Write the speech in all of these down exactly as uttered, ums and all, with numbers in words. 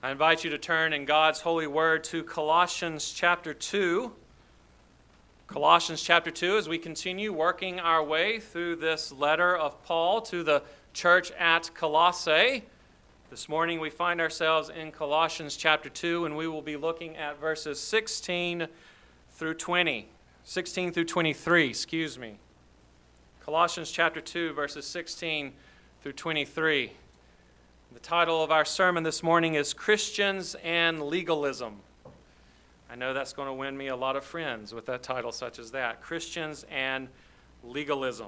I invite you to turn in God's holy word to Colossians chapter two. Colossians chapter two, as we continue working our way through this letter of Paul to the church at Colossae. This morning we find ourselves in Colossians chapter two, and we will be looking at verses sixteen through twenty. sixteen through twenty-three, excuse me. Colossians chapter two, verses sixteen through twenty-three. The title of our sermon this morning is Christians and Legalism. I know that's going to win me a lot of friends with that title such as that. Christians and Legalism.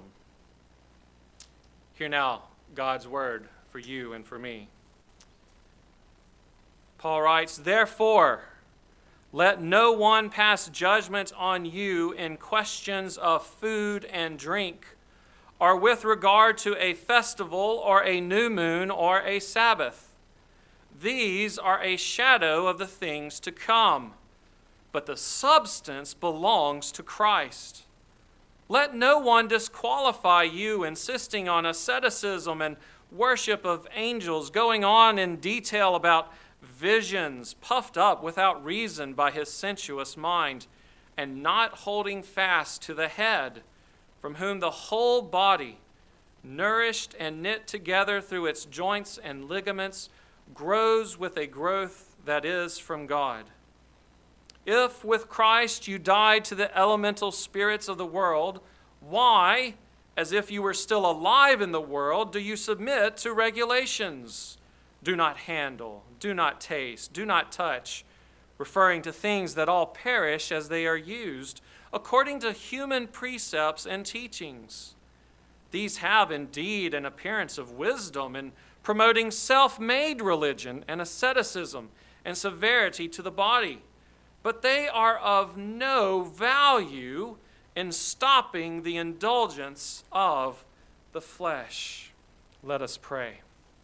Hear now God's word for you and for me. Paul writes, "Therefore, let no one pass judgment on you in questions of food and drink, or with regard to a festival or a new moon or a Sabbath. These are a shadow of the things to come, but the substance belongs to Christ. Let no one disqualify you, insisting on asceticism and worship of angels, going on in detail about visions, puffed up without reason by his sensuous mind, and not holding fast to the head, from whom the whole body, nourished and knit together through its joints and ligaments, grows with a growth that is from God. If with Christ you died to the elemental spirits of the world, why, as if you were still alive in the world, do you submit to regulations? Do not handle, do not taste, do not touch, referring to things that all perish as they are used, according to human precepts and teachings. These have indeed an appearance of wisdom in promoting self-made religion and asceticism and severity to the body, but they are of no value in stopping the indulgence of the flesh." Let us pray.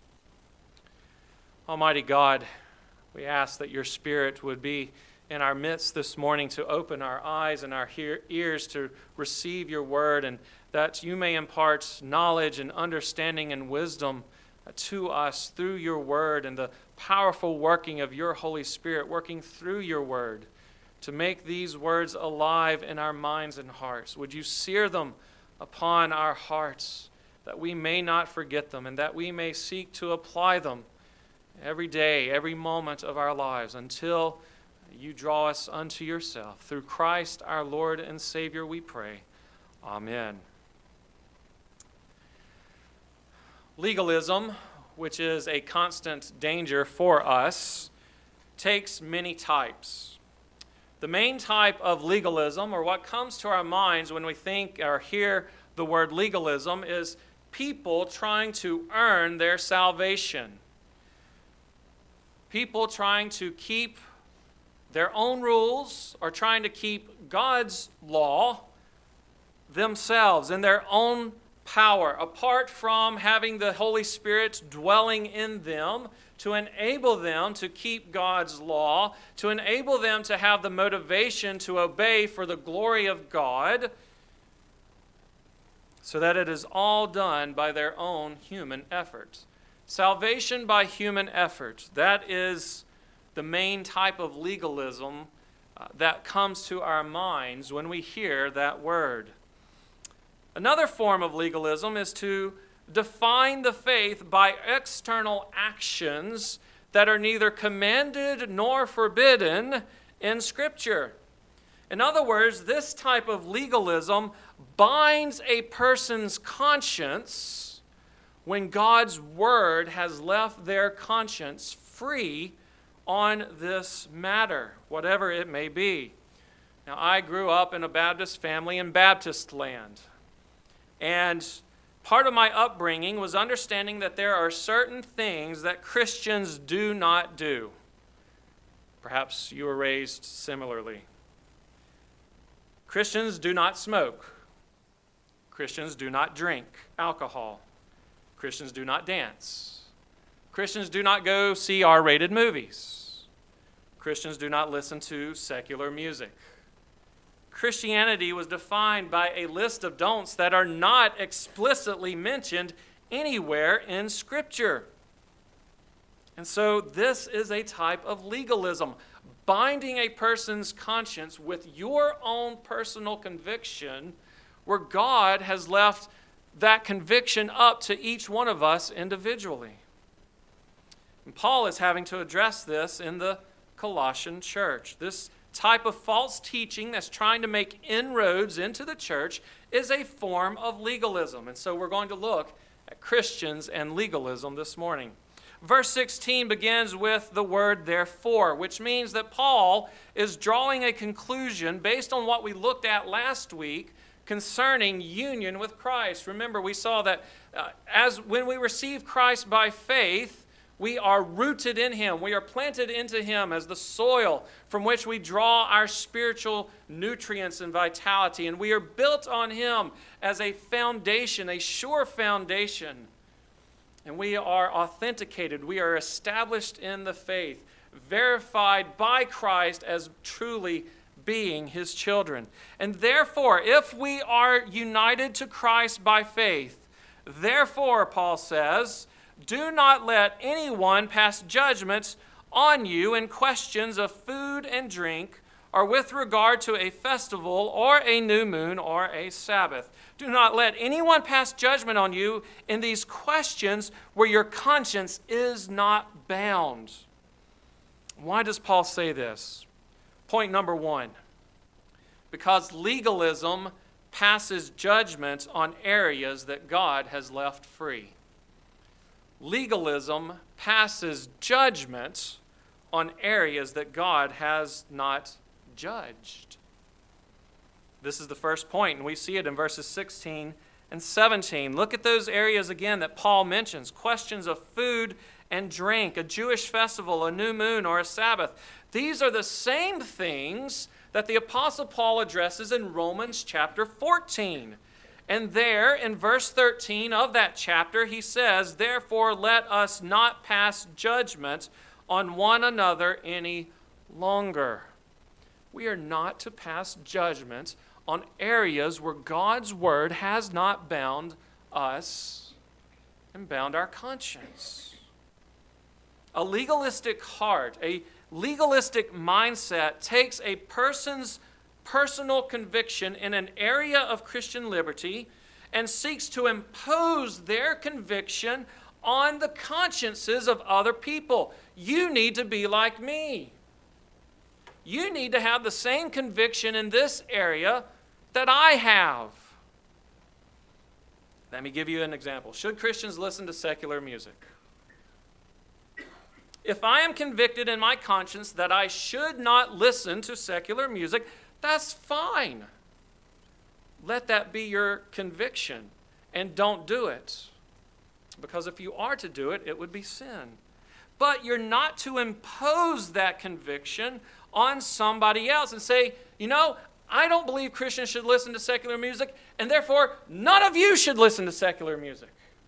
Almighty God, we ask that your Spirit would be in our midst this morning to open our eyes and our hear- ears to receive your word, and that you may impart knowledge and understanding and wisdom to us through your word and the powerful working of your Holy Spirit working through your word to make these words alive in our minds and hearts. Would you sear them upon our hearts that we may not forget them and that we may seek to apply them every day, every moment of our lives until you draw us unto yourself. Through Christ our Lord and Savior we pray. Amen. Legalism, which is a constant danger for us, takes many types. The main type of legalism, or what comes to our minds when we think or hear the word legalism, is people trying to earn their salvation. People trying to keep their own rules, or trying to keep God's law themselves in their own power, apart from having the Holy Spirit dwelling in them to enable them to keep God's law, to enable them to have the motivation to obey for the glory of God, so that it is all done by their own human effort. Salvation by human effort, that is the main type of legalism uh, that comes to our minds when we hear that word. Another form of legalism is to define the faith by external actions that are neither commanded nor forbidden in Scripture. In other words, this type of legalism binds a person's conscience when God's word has left their conscience free on this matter, whatever it may be. Now, I grew up in a Baptist family in Baptist land. And part of my upbringing was understanding that there are certain things that Christians do not do. Perhaps you were raised similarly. Christians do not smoke. Christians do not drink alcohol. Christians do not dance. Christians do not go see R-rated movies. Christians do not listen to secular music. Christianity was defined by a list of don'ts that are not explicitly mentioned anywhere in Scripture. And so this is a type of legalism, binding a person's conscience with your own personal conviction, where God has left that conviction up to each one of us individually. And Paul is having to address this in the Colossian church. This type of false teaching that's trying to make inroads into the church is a form of legalism. And so we're going to look at Christians and legalism this morning. Verse sixteen begins with the word therefore, which means that Paul is drawing a conclusion based on what we looked at last week concerning union with Christ. Remember, we saw that uh, as when we receive Christ by faith, we are rooted in Him. We are planted into Him as the soil from which we draw our spiritual nutrients and vitality. And we are built on Him as a foundation, a sure foundation. And we are authenticated. We are established in the faith, verified by Christ as truly being His children. And therefore, if we are united to Christ by faith, therefore, Paul says, do not let anyone pass judgment on you in questions of food and drink, or with regard to a festival, or a new moon, or a Sabbath. Do not let anyone pass judgment on you in these questions where your conscience is not bound. Why does Paul say this? Point number one, because legalism passes judgment on areas that God has left free. Legalism passes judgment on areas that God has not judged. This is the first point, and we see it in verses sixteen and seventeen. Look at those areas again that Paul mentions. Questions of food and drink, a Jewish festival, a new moon, or a Sabbath. These are the same things that the Apostle Paul addresses in Romans chapter fourteen. And there, in verse thirteen of that chapter, he says, therefore let us not pass judgment on one another any longer. We are not to pass judgment on areas where God's word has not bound us and bound our conscience. A legalistic heart, a legalistic mindset takes a person's personal conviction in an area of Christian liberty and seeks to impose their conviction on the consciences of other people. You need to be like me. You need to have the same conviction in this area that I have. Let me give you an example. Should Christians listen to secular music? If I am convicted in my conscience that I should not listen to secular music, that's fine. Let that be your conviction, and don't do it. Because if you are to do it, it would be sin. But you're not to impose that conviction on somebody else and say, you know, I don't believe Christians should listen to secular music, and therefore none of you should listen to secular music.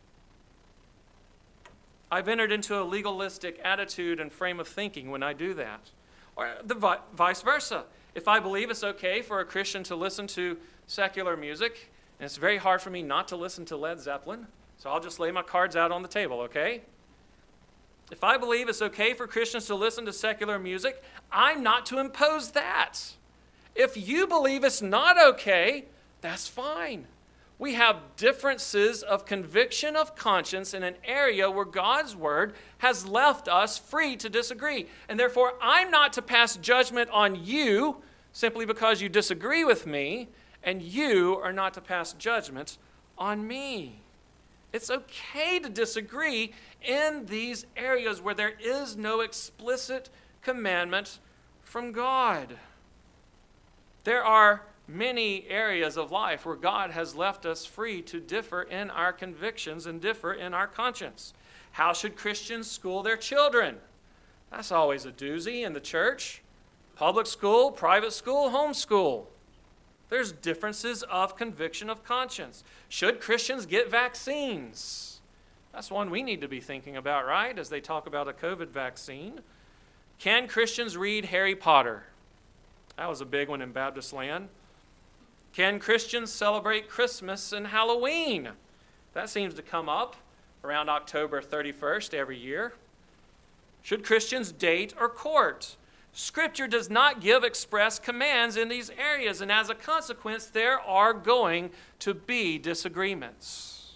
I've entered into a legalistic attitude and frame of thinking when I do that. Or the vi- vice versa. If I believe it's okay for a Christian to listen to secular music, and it's very hard for me not to listen to Led Zeppelin, so I'll just lay my cards out on the table, okay? If I believe it's okay for Christians to listen to secular music, I'm not to impose that. If you believe it's not okay, that's fine. We have differences of conviction of conscience in an area where God's word has left us free to disagree. And therefore, I'm not to pass judgment on you simply because you disagree with me, and you are not to pass judgment on me. It's okay to disagree in these areas where there is no explicit commandment from God. There are many areas of life where God has left us free to differ in our convictions and differ in our conscience. How should Christians school their children? That's always a doozy in the church. Public school, private school, homeschool. There's differences of conviction of conscience. Should Christians get vaccines? That's one we need to be thinking about, right, as they talk about a COVID vaccine. Can Christians read Harry Potter? That was a big one in Baptist land. Can Christians celebrate Christmas and Halloween? That seems to come up around October thirty-first every year. Should Christians date or court? Scripture does not give express commands in these areas, and as a consequence, there are going to be disagreements.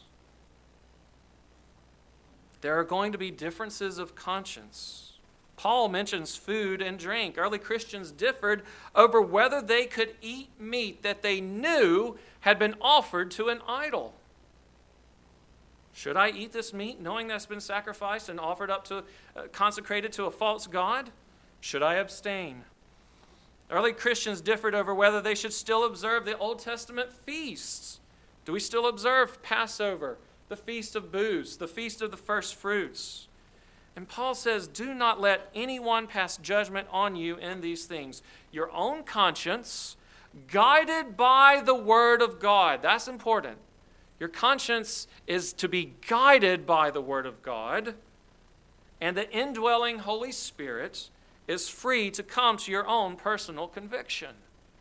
There are going to be differences of conscience. Paul mentions food and drink. Early Christians differed over whether they could eat meat that they knew had been offered to an idol. Should I eat this meat knowing that it's been sacrificed and offered up to, uh, consecrated to a false god? Should I abstain? Early Christians differed over whether they should still observe the Old Testament feasts. Do we still observe Passover, the Feast of Booths, the Feast of the First Fruits? And Paul says, do not let anyone pass judgment on you in these things. Your own conscience, guided by the Word of God. That's important. Your conscience is to be guided by the Word of God, and the indwelling Holy Spirit is free to come to your own personal conviction.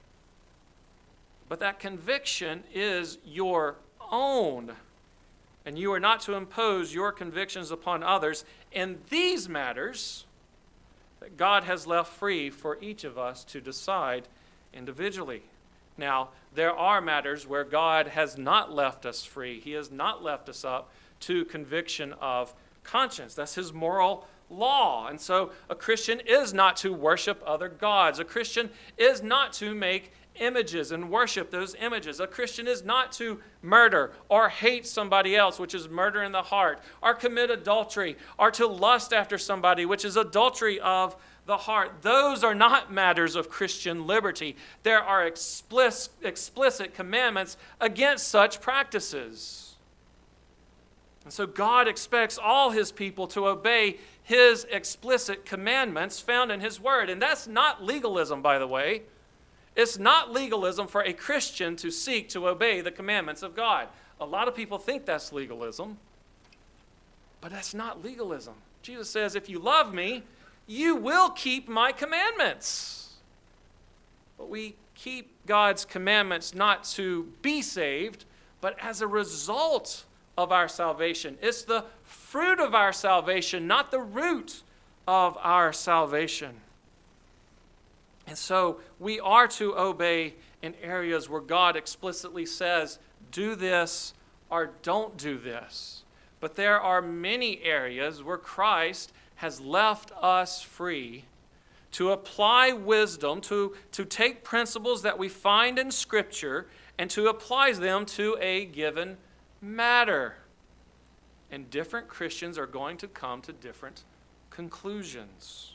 But that conviction is your own, and you are not to impose your convictions upon others in these matters that God has left free for each of us to decide individually. Now, there are matters where God has not left us free. He has not left us up to conviction of conscience. That's his moral law. And so a Christian is not to worship other gods. A Christian is not to make images and worship those images. A Christian is not to murder or hate somebody else, which is murder in the heart, or commit adultery, or to lust after somebody, which is adultery of the heart. Those are not matters of Christian liberty. There are explicit, explicit commandments against such practices. And so God expects all his people to obey his explicit commandments found in his word. And that's not legalism, by the way. It's not legalism for a Christian to seek to obey the commandments of God. A lot of people think that's legalism, but that's not legalism. Jesus says, if you love me, you will keep my commandments. But we keep God's commandments not to be saved, but as a result of our salvation. It's the fruit of our salvation, not the root of our salvation. And so we are to obey in areas where God explicitly says, do this or don't do this. But there are many areas where Christ has left us free to apply wisdom, to, to take principles that we find in Scripture and to apply them to a given matter. And different Christians are going to come to different conclusions.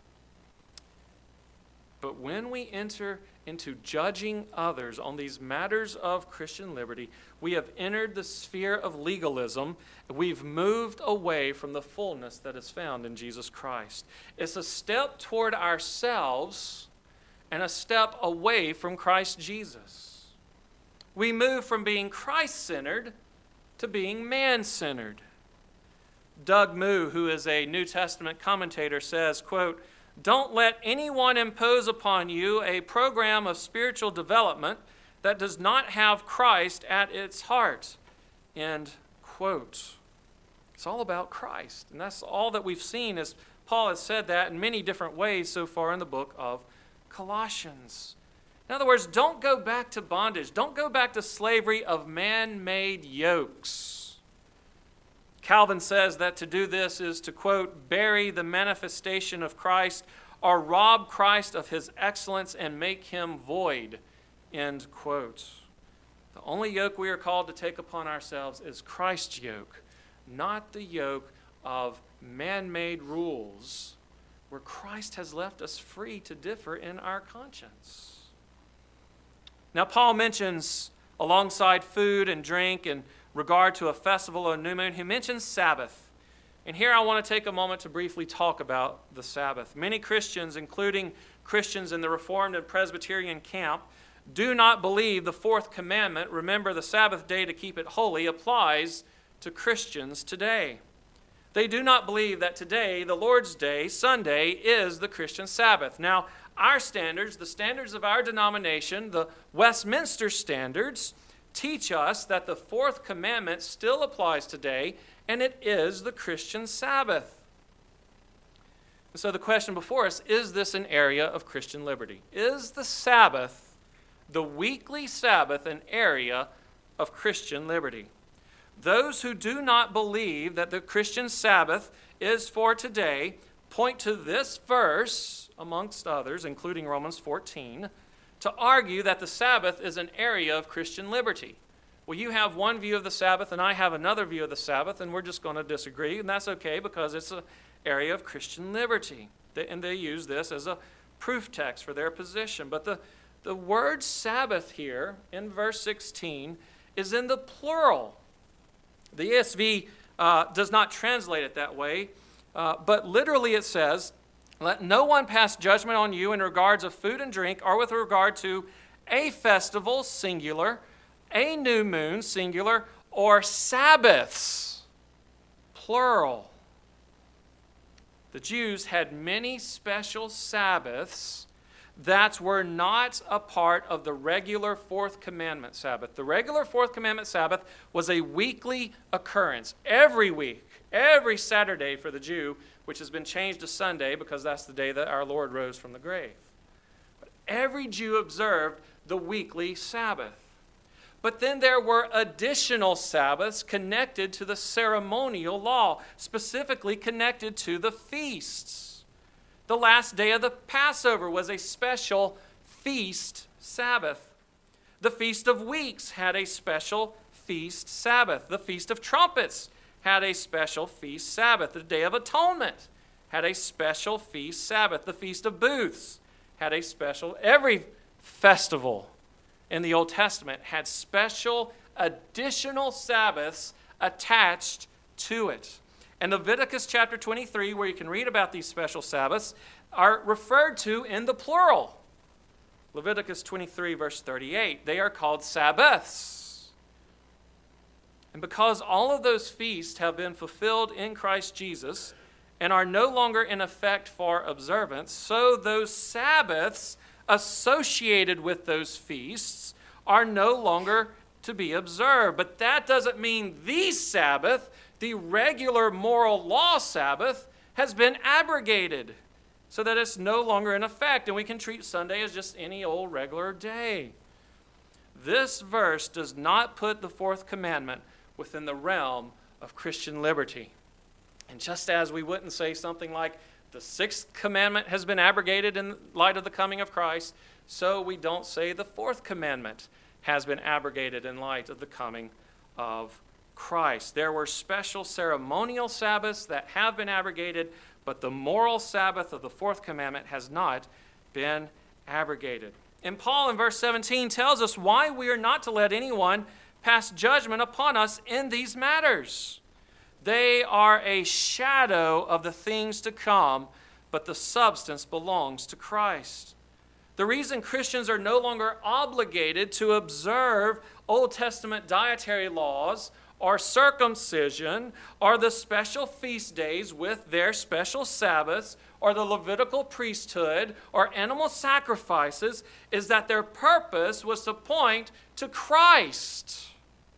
But when we enter into judging others on these matters of Christian liberty, we have entered the sphere of legalism. We've moved away from the fullness that is found in Jesus Christ. It's a step toward ourselves and a step away from Christ Jesus. We move from being Christ-centered to being man-centered. Doug Moo, who is a New Testament commentator, says, quote, don't let anyone impose upon you a program of spiritual development that does not have Christ at its heart. End quote. It's all about Christ. And that's all that we've seen, as Paul has said that in many different ways so far in the book of Colossians. In other words, don't go back to bondage. Don't go back to slavery of man-made yokes. Calvin says that to do this is to, quote, bury the manifestation of Christ or rob Christ of his excellence and make him void, end quote. The only yoke we are called to take upon ourselves is Christ's yoke, not the yoke of man-made rules where Christ has left us free to differ in our conscience. Now, Paul mentions alongside food and drink and regard to a festival or new moon, he mentions Sabbath. And here I want to take a moment to briefly talk about the Sabbath. Many Christians, including Christians in the Reformed and Presbyterian camp, do not believe the fourth commandment, remember the Sabbath day to keep it holy, applies to Christians today. They do not believe that today, the Lord's Day, Sunday, is the Christian Sabbath. Now, our standards, the standards of our denomination, the Westminster standards, teach us that the fourth commandment still applies today, and it is the Christian Sabbath. So the question before us, is this an area of Christian liberty? Is the Sabbath, the weekly Sabbath, an area of Christian liberty? Those who do not believe that the Christian Sabbath is for today point to this verse, amongst others, including Romans fourteen, to argue that the Sabbath is an area of Christian liberty. Well, you have one view of the Sabbath and I have another view of the Sabbath, and we're just going to disagree, and that's okay because it's an area of Christian liberty. They, and they use this as a proof text for their position. But the, the word Sabbath here in verse sixteen is in the plural. The E S V uh, does not translate it that way, uh, but literally it says, "Let no one pass judgment on you in regards of food and drink, or with regard to a festival, singular, a new moon, singular, or Sabbaths," plural. The Jews had many special Sabbaths that were not a part of the regular Fourth Commandment Sabbath. The regular Fourth Commandment Sabbath was a weekly occurrence. Every week, every Saturday for the Jew, which has been changed to Sunday because that's the day that our Lord rose from the grave. But every Jew observed the weekly Sabbath. But then there were additional Sabbaths connected to the ceremonial law, specifically connected to the feasts. The last day of the Passover was a special feast Sabbath. The Feast of Weeks had a special feast Sabbath. The Feast of Trumpets had a special feast Sabbath. The Day of Atonement had a special feast Sabbath. The Feast of Booths had a special, every festival in the Old Testament had special additional Sabbaths attached to it. And Leviticus chapter twenty-three, where you can read about these special Sabbaths, are referred to in the plural. Leviticus twenty-three, verse thirty-eight, they are called Sabbaths. And because all of those feasts have been fulfilled in Christ Jesus and are no longer in effect for observance, so those Sabbaths associated with those feasts are no longer to be observed. But that doesn't mean the Sabbath, the regular moral law Sabbath, has been abrogated so that it's no longer in effect and we can treat Sunday as just any old regular day. This verse does not put the fourth commandment within the realm of Christian liberty. And just as we wouldn't say something like, the sixth commandment has been abrogated in light of the coming of Christ, so we don't say the fourth commandment has been abrogated in light of the coming of Christ. There were special ceremonial Sabbaths that have been abrogated, but the moral Sabbath of the fourth commandment has not been abrogated. And Paul in verse seventeen tells us why we are not to let anyone pass judgment upon us in these matters. They are a shadow of the things to come, but the substance belongs to Christ. The reason Christians are no longer obligated to observe Old Testament dietary laws or circumcision or the special feast days with their special Sabbaths or the Levitical priesthood or animal sacrifices is that their purpose was to point to Christ.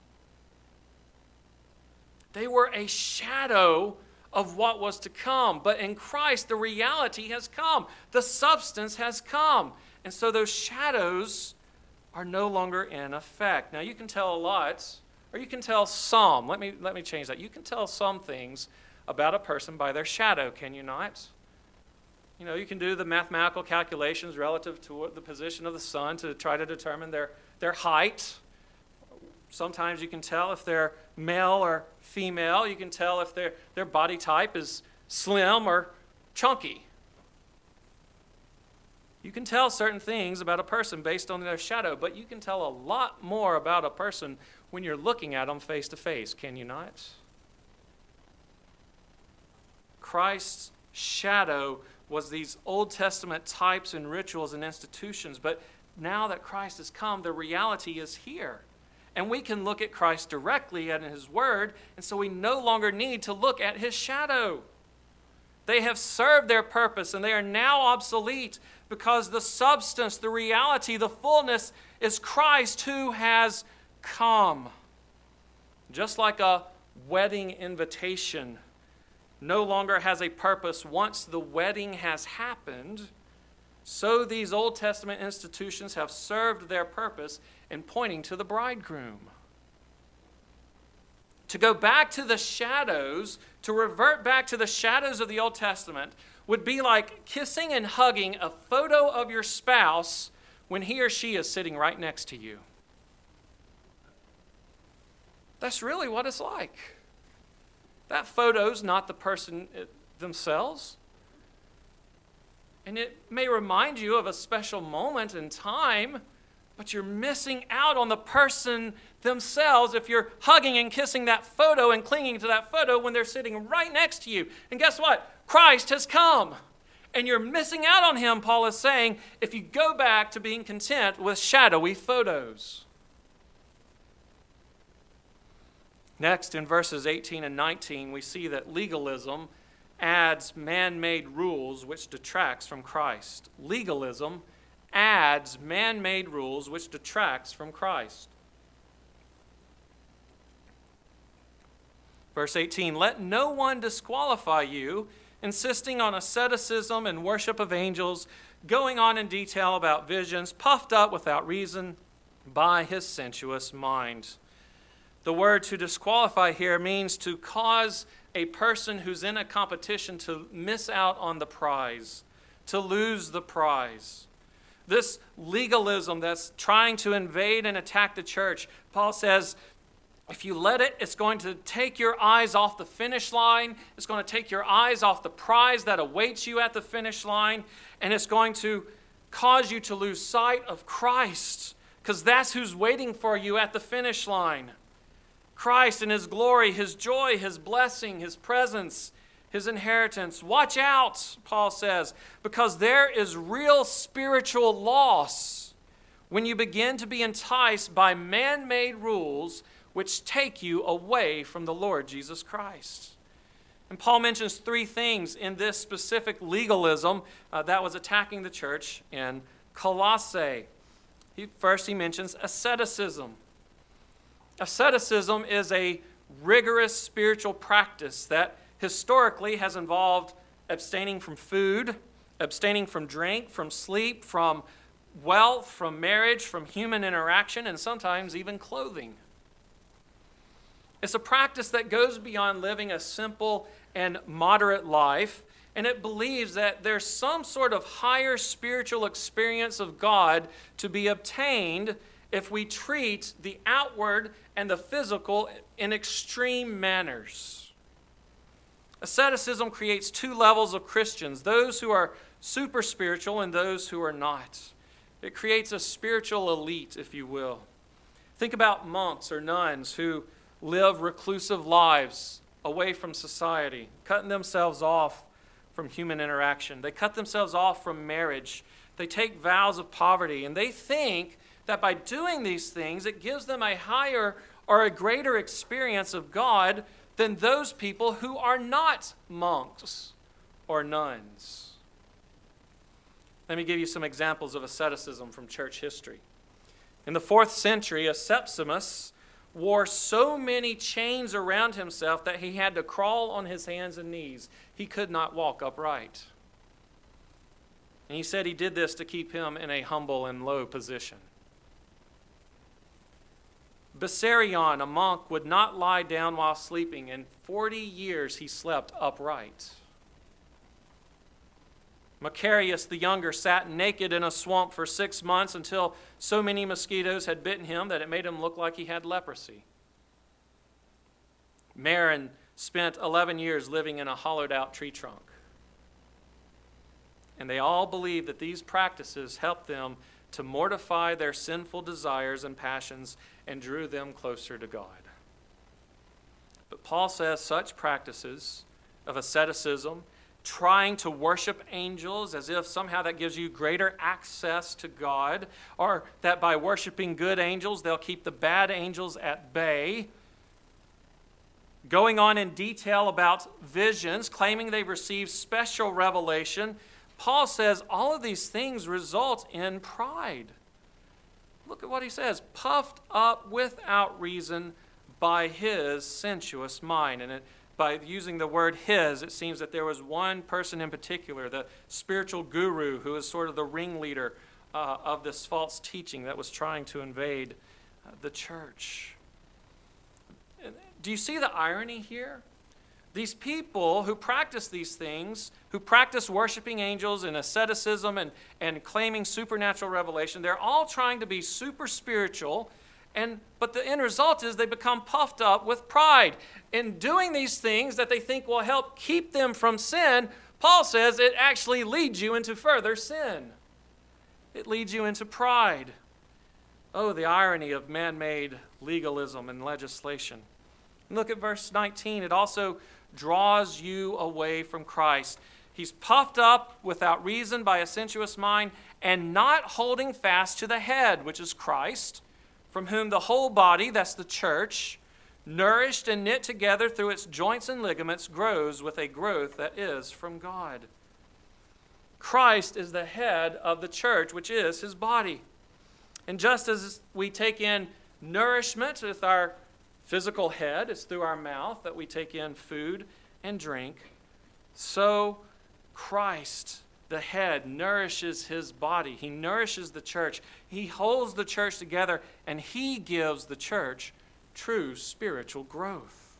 They were a shadow of what was to come. But in Christ, the reality has come. The substance has come. And so those shadows are no longer in effect. Now, you can tell a lot, or you can tell some. Let me, let me change that. You can tell some things about a person by their shadow, can you not? You know, you can do the mathematical calculations relative to the position of the sun to try to determine their, their height. Sometimes you can tell if they're male or female. You can tell if their their body type is slim or chunky. You can tell certain things about a person based on their shadow, but you can tell a lot more about a person when you're looking at them face to face, can you not? Christ's shadow was these Old Testament types and rituals and institutions, but now that Christ has come, the reality is here. And we can look at Christ directly and His Word, and so we no longer need to look at His shadow. They have served their purpose, and they are now obsolete because the substance, the reality, the fullness is Christ who has come. Just like a wedding invitation no longer has a purpose once the wedding has happened, so these Old Testament institutions have served their purpose in pointing to the bridegroom. To go back to the shadows, to revert back to the shadows of the Old Testament, would be like kissing and hugging a photo of your spouse when he or she is sitting right next to you. That's really what it's like. That photo's not the person themselves. And it may remind you of a special moment in time, but you're missing out on the person themselves if you're hugging and kissing that photo and clinging to that photo when they're sitting right next to you. And guess what? Christ has come. And you're missing out on him, Paul is saying, if you go back to being content with shadowy photos. Next, in verses eighteen and nineteen, we see that legalism adds man-made rules which detracts from Christ. Legalism adds man-made rules which detracts from Christ. Verse eighteen, let no one disqualify you, insisting on asceticism and worship of angels, going on in detail about visions, puffed up without reason by his sensuous mind. The word to disqualify here means to cause a person who's in a competition to miss out on the prize, to lose the prize. This legalism that's trying to invade and attack the church, Paul says, if you let it, it's going to take your eyes off the finish line. It's going to take your eyes off the prize that awaits you at the finish line. And it's going to cause you to lose sight of Christ, because that's who's waiting for you at the finish line. Christ and his glory, his joy, his blessing, his presence, his inheritance. Watch out, Paul says, because there is real spiritual loss when you begin to be enticed by man-made rules which take you away from the Lord Jesus Christ. And Paul mentions three things in this specific legalism uh, that was attacking the church in Colossae. He, first, he mentions asceticism. Asceticism is a rigorous spiritual practice that historically has involved abstaining from food, abstaining from drink, from sleep, from wealth, from marriage, from human interaction, and sometimes even clothing. It's a practice that goes beyond living a simple and moderate life, and it believes that there's some sort of higher spiritual experience of God to be obtained if we treat the outward and the physical in extreme manners. Asceticism creates two levels of Christians, those who are super spiritual and those who are not. It creates a spiritual elite, if you will. Think about monks or nuns who live reclusive lives away from society, cutting themselves off from human interaction. They cut themselves off from marriage. They take vows of poverty, and they think that by doing these things, it gives them a higher or a greater experience of God than those people who are not monks or nuns. Let me give you some examples of asceticism from church history. In the fourth century, Sepsimus wore so many chains around himself that he had to crawl on his hands and knees. He could not walk upright. And he said he did this to keep him in a humble and low position. Bessarion, a monk, would not lie down while sleeping. In forty years he slept upright. Macarius the Younger sat naked in a swamp for six months until so many mosquitoes had bitten him that it made him look like he had leprosy. Marin spent eleven years living in a hollowed-out tree trunk. And they all believed that these practices helped them to mortify their sinful desires and passions and drew them closer to God. But Paul says such practices of asceticism, trying to worship angels as if somehow that gives you greater access to God, or that by worshiping good angels, they'll keep the bad angels at bay. Going on in detail about visions, claiming they've received special revelation, Paul says all of these things result in pride. Look at what he says, puffed up without reason by his sensuous mind. And it by using the word his, it seems that there was one person in particular, the spiritual guru, who is sort of the ringleader uh, of this false teaching that was trying to invade uh, the church. Do you see the irony here? These people who practice these things, who practice worshiping angels and asceticism and, and claiming supernatural revelation, they're all trying to be super spiritual, and but the end result is they become puffed up with pride. In doing these things that they think will help keep them from sin, Paul says it actually leads you into further sin. It leads you into pride. Oh, the irony of man-made legalism and legislation. And look at verse nineteen. It also draws you away from Christ. He's puffed up without reason by a sensuous mind and not holding fast to the head, which is Christ, from whom the whole body, that's the church, nourished and knit together through its joints and ligaments, grows with a growth that is from God. Christ is the head of the church, which is his body. And just as we take in nourishment with our physical head, it's through our mouth that we take in food and drink, so Christ, the head, nourishes his body. He nourishes the church. He holds the church together, and he gives the church true spiritual growth.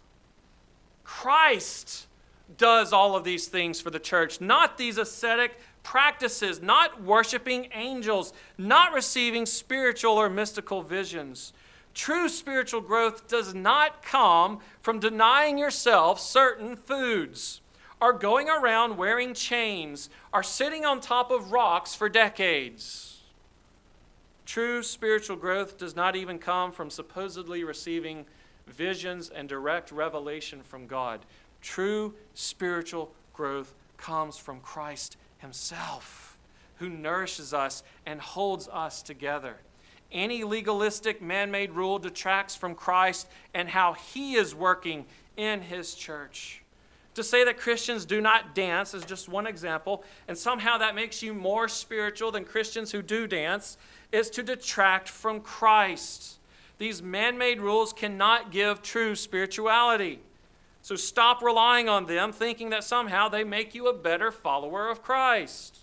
Christ does all of these things for the church, not these ascetic practices, not worshiping angels, not receiving spiritual or mystical visions. True spiritual growth does not come from denying yourself certain foods, or going around wearing chains, or sitting on top of rocks for decades. True spiritual growth does not even come from supposedly receiving visions and direct revelation from God. True spiritual growth comes from Christ himself, who nourishes us and holds us together. Any legalistic man-made rule detracts from Christ and how he is working in his church. To say that Christians do not dance is just one example, and somehow that makes you more spiritual than Christians who do dance, is to detract from Christ. These man-made rules cannot give true spirituality. So stop relying on them, thinking that somehow they make you a better follower of Christ.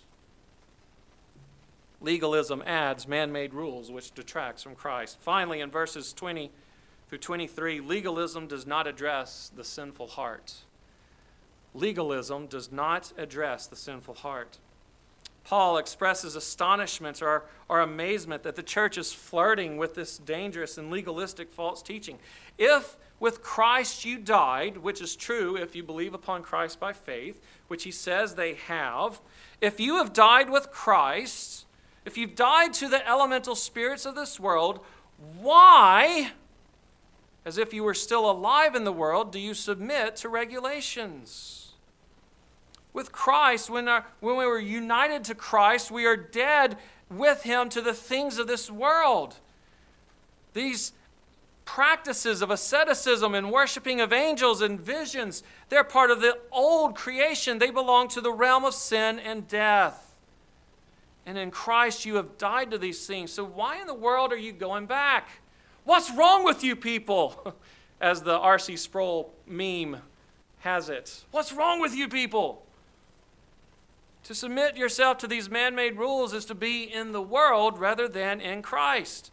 Legalism adds man-made rules, which detracts from Christ. Finally, in verses twenty through twenty-three, legalism does not address the sinful heart. Legalism does not address the sinful heart. Paul expresses astonishment or, or amazement that the church is flirting with this dangerous and legalistic false teaching. If with Christ you died, which is true if you believe upon Christ by faith, which he says they have, if you have died with Christ, if you've died to the elemental spirits of this world, why, as if you were still alive in the world, do you submit to regulations? With Christ, when, our, when we were united to Christ, we are dead with him to the things of this world. These practices of asceticism and worshiping of angels and visions, they're part of the old creation. They belong to the realm of sin and death. And in Christ, you have died to these things. So why in the world are you going back? What's wrong with you people? As the R C Sproul meme has it. What's wrong with you people? To submit yourself to these man-made rules is to be in the world rather than in Christ.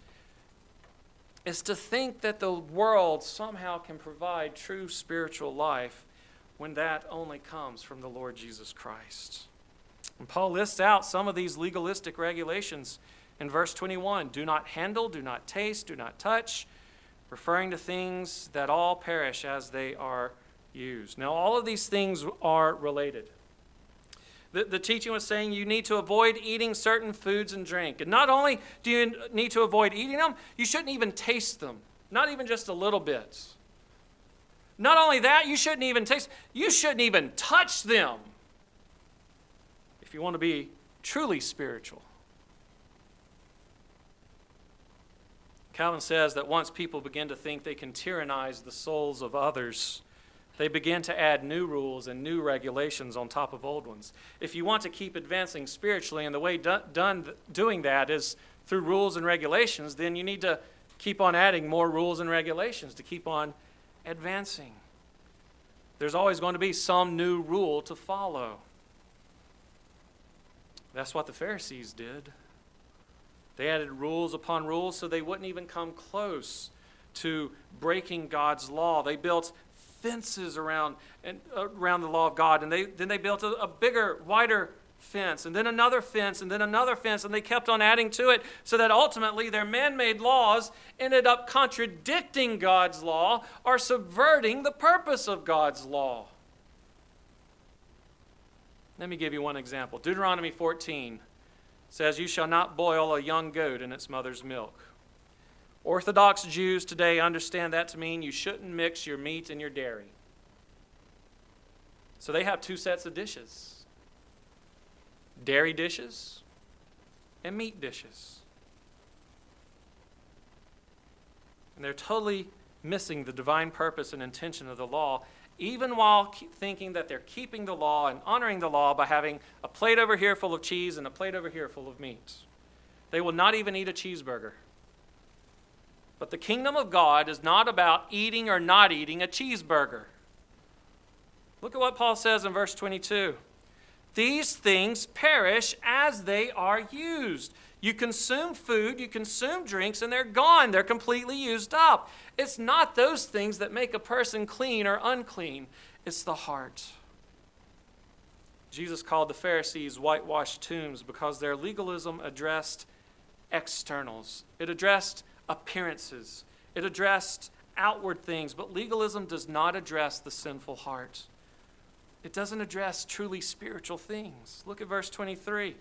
It's to think that the world somehow can provide true spiritual life when that only comes from the Lord Jesus Christ. And Paul lists out some of these legalistic regulations in verse twenty-one. Do not handle, do not taste, do not touch, referring to things that all perish as they are used. Now, all of these things are related. The, the teaching was saying you need to avoid eating certain foods and drink. And not only do you need to avoid eating them, you shouldn't even taste them. Not even just a little bit. Not only that, you shouldn't even taste, you shouldn't even touch them if you want to be truly spiritual. Calvin says that once people begin to think they can tyrannize the souls of others, they begin to add new rules and new regulations on top of old ones. If you want to keep advancing spiritually, and the way do, done doing that is through rules and regulations, then you need to keep on adding more rules and regulations to keep on advancing. There's always going to be some new rule to follow. That's what the Pharisees did. They added rules upon rules so they wouldn't even come close to breaking God's law. They built fences around and around the law of God, and they then they built a, a bigger, wider fence, and then another fence, and then another fence, and they kept on adding to it, so that ultimately their man-made laws ended up contradicting God's law or subverting the purpose of God's law. Let me give you one example. Deuteronomy fourteen says, "You shall not boil a young goat in its mother's milk." Orthodox Jews today understand that to mean you shouldn't mix your meat and your dairy. So they have two sets of dishes: dairy dishes and meat dishes. And they're totally missing the divine purpose and intention of the law, even while keep thinking that they're keeping the law and honoring the law by having a plate over here full of cheese and a plate over here full of meat. They will not even eat a cheeseburger. But the kingdom of God is not about eating or not eating a cheeseburger. Look at what Paul says in verse twenty-two. These things perish as they are used. You consume food, you consume drinks, and they're gone. They're completely used up. It's not those things that make a person clean or unclean. It's the heart. Jesus called the Pharisees whitewashed tombs because their legalism addressed externals. It addressed appearances. It addressed outward things, but legalism does not address the sinful heart. It doesn't address truly spiritual things. Look at verse twenty-three.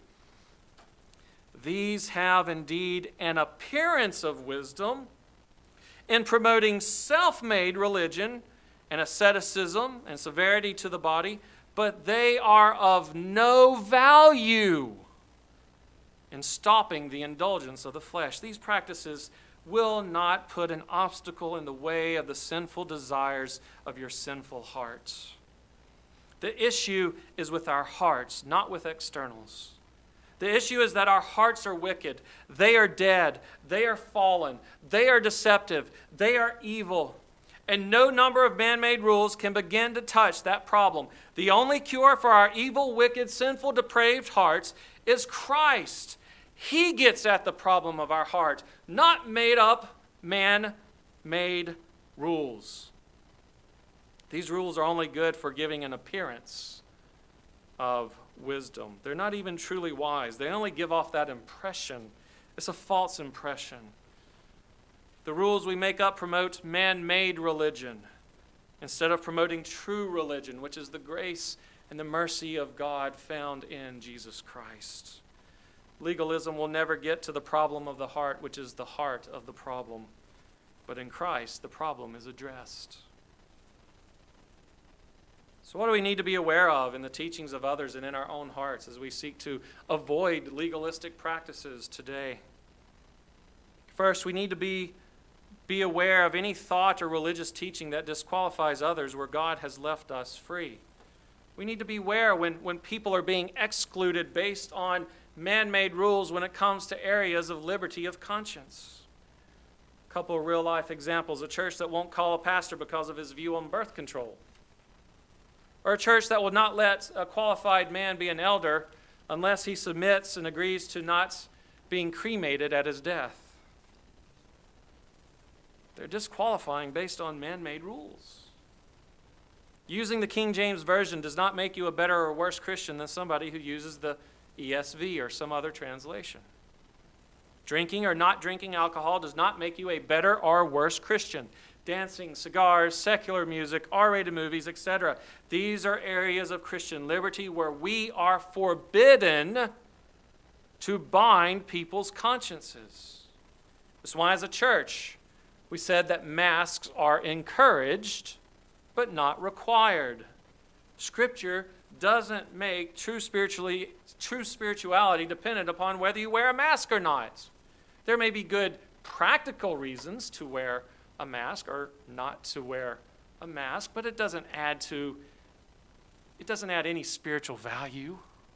These have indeed an appearance of wisdom in promoting self-made religion and asceticism and severity to the body, but they are of no value in stopping the indulgence of the flesh. These practices will not put an obstacle in the way of the sinful desires of your sinful heart. The issue is with our hearts, not with externals. The issue is that our hearts are wicked. They are dead. They are fallen. They are deceptive. They are evil. And no number of man-made rules can begin to touch that problem. The only cure for our evil, wicked, sinful, depraved hearts is Christ. He gets at the problem of our heart, not made-up, man-made rules. These rules are only good for giving an appearance of wisdom. They're not even truly wise. They only give off that impression. It's a false impression. The rules we make up promote man-made religion instead of promoting true religion, which is the grace and the mercy of God found in Jesus Christ. Legalism will never get to the problem of the heart, which is the heart of the problem. But in Christ, the problem is addressed. So what do we need to be aware of in the teachings of others and in our own hearts as we seek to avoid legalistic practices today? First, we need to be, be aware of any thought or religious teaching that disqualifies others where God has left us free. We need to be aware when, when people are being excluded based on man-made rules when it comes to areas of liberty of conscience. A couple of real-life examples. A church that won't call a pastor because of his view on birth control. Or a church that will not let a qualified man be an elder unless he submits and agrees to not being cremated at his death. They're disqualifying based on man-made rules. Using the King James Version does not make you a better or worse Christian than somebody who uses the E S V or some other translation. Drinking or not drinking alcohol does not make you a better or worse Christian. Dancing, cigars, secular music, R-rated movies, et cetera. These are areas of Christian liberty where we are forbidden to bind people's consciences. That's why as a church, we said that masks are encouraged, but not required. Scripture doesn't make true spiritually, true spirituality dependent upon whether you wear a mask or not. There may be good practical reasons to wear a mask or not to wear a mask, but it doesn't add to, it doesn't add any spiritual value.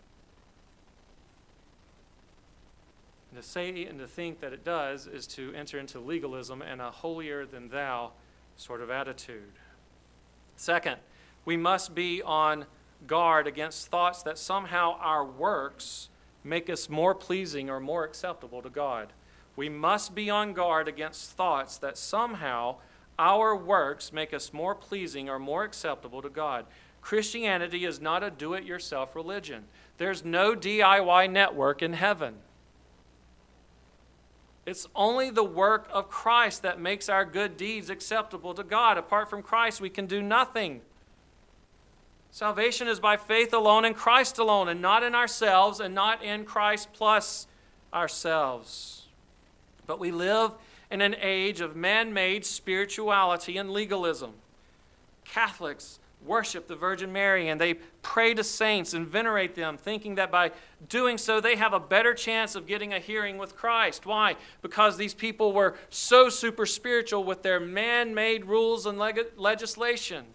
And to say and to think that it does is to enter into legalism and a holier-than-thou sort of attitude. Second, We must be on guard against thoughts that somehow our works make us more pleasing or more acceptable to God. We must be on guard against thoughts that somehow our works make us more pleasing or more acceptable to God. Christianity is not a do-it-yourself religion. There's no D I Y network in heaven. It's only the work of Christ that makes our good deeds acceptable to God. Apart from Christ, we can do nothing. Salvation is by faith alone in Christ alone, and not in ourselves, and not in Christ plus ourselves. But we live in an age of man-made spirituality and legalism. Catholics worship the Virgin Mary, and they pray to saints and venerate them, thinking that by doing so they have a better chance of getting a hearing with Christ. Why? Because these people were so super spiritual with their man-made rules and leg- legislation.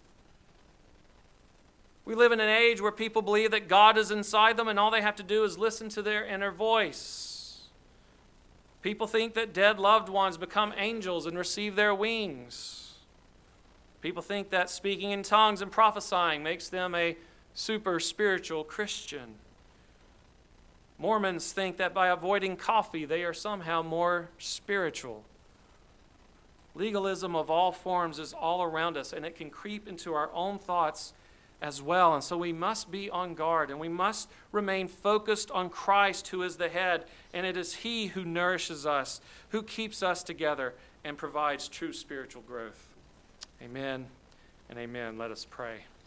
We live in an age where people believe that God is inside them and all they have to do is listen to their inner voice. People think that dead loved ones become angels and receive their wings. People think that speaking in tongues and prophesying makes them a super spiritual Christian. Mormons think that by avoiding coffee they are somehow more spiritual. Legalism of all forms is all around us, and it can creep into our own thoughts as well. And so we must be on guard, and we must remain focused on Christ, who is the head, and it is He who nourishes us, who keeps us together, and provides true spiritual growth. Amen and amen. Let us pray.